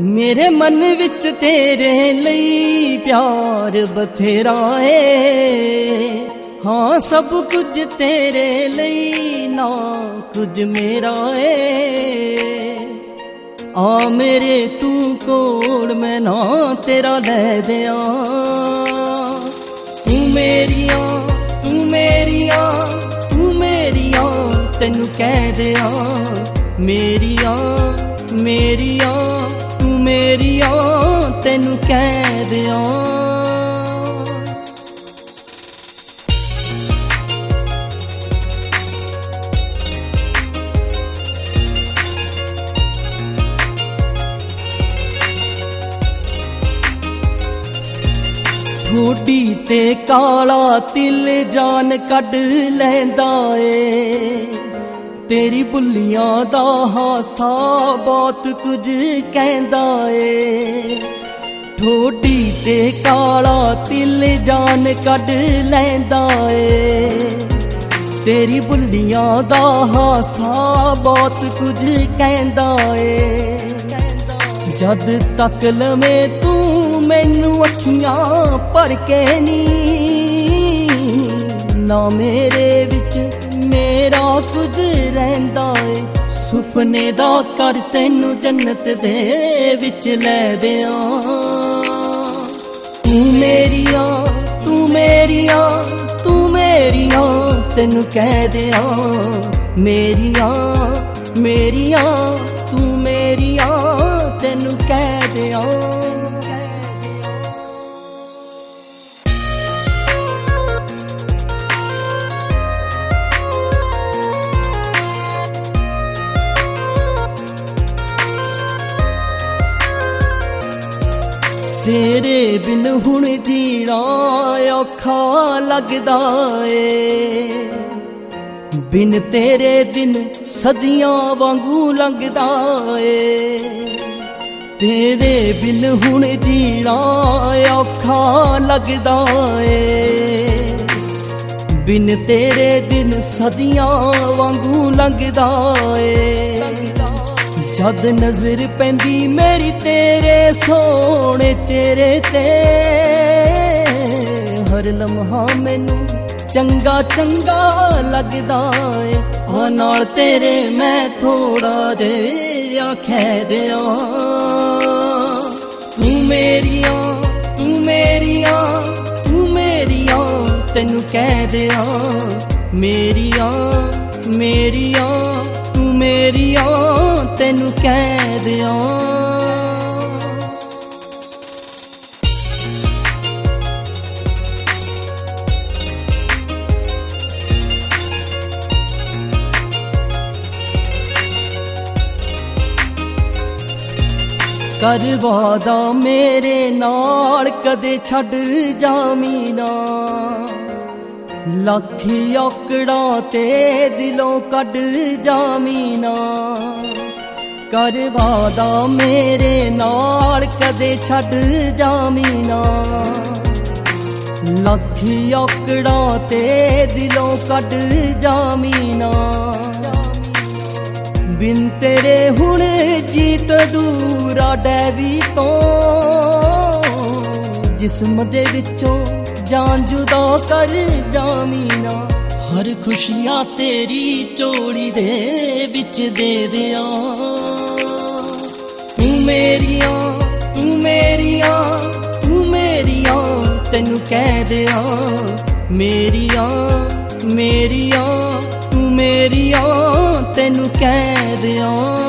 मेरे मन विच तेरे लई प्यार बथेरा है। हाँ सब कुछ तेरे लई ना कुछ मेरा है। आ मेरे तू कोल मैं ना तेरा लै दिया। तू मेरिया तू मेरिया तू मेरिया तेनू कह दिया। मेरिया मेरिया तू मेरिया तेनू कह दिया। ठोडी ते काला तिल जान कढ लैंदा ए। तेरी बुलियां दा हासा बहुत कुछ कहंदा ए। ठोडी ते काला तिल जान कढ लैंदा ए। तेरी बुलियां दा हासा बहुत कुछ कहंदा ए। जद तक लवें तू मैनू अखियां भर के नी ना मेरे विच मेरा कुछ रहिंदा ए। सुपने दा कर तैनू जन्नत दे विच लै दिया। तू मेरिया तू मेरिया तू मेरिया तैनू कह दिया। मेरिया मेरिया तू मेरिया तैनू कह दिया। तेरे बिन हुण जीना औखा लगदा ए। बिन तेरे दिन सदियां वांगू लंघदा ए। तेरे बिन हुण जीना औखा लगदा ए। बिन तेरे दिन सदियां वांगू लंघदा ए। जद नजर पैंदी मेरी तेरे सोने तेरे ते हर लम्हा मैनू चंगा चंगा लगदा है। आ नाल तेरे मैं थोड़ा दे आखे दिया। तू मेरिया तू मेरिया तू मेरिया तेनू कह दिया। मेरिया मेरिया तू मेरिया तेनू कह दिया। कर वादा मेरे नाल कदे छड़ जामी ना। लख औकड़ा ते दिलों कढ जामी ना। कर वादा मेरे नाल कदे छड़ जामी ना। लख औकड़ा ते दिलों कढ जामी ना। बिन तेरे हुण जीत दूरा डैवी तो जिस्म दे विचों जान जुदा कर जामी ना। हर खुशियां तेरी चोली दे विच दे दिया। तू मेरिया तू मेरिया तू मेरिया तेनू कह दिया। मेरिया मेरिया तू मेरिया तेनू कह दिया।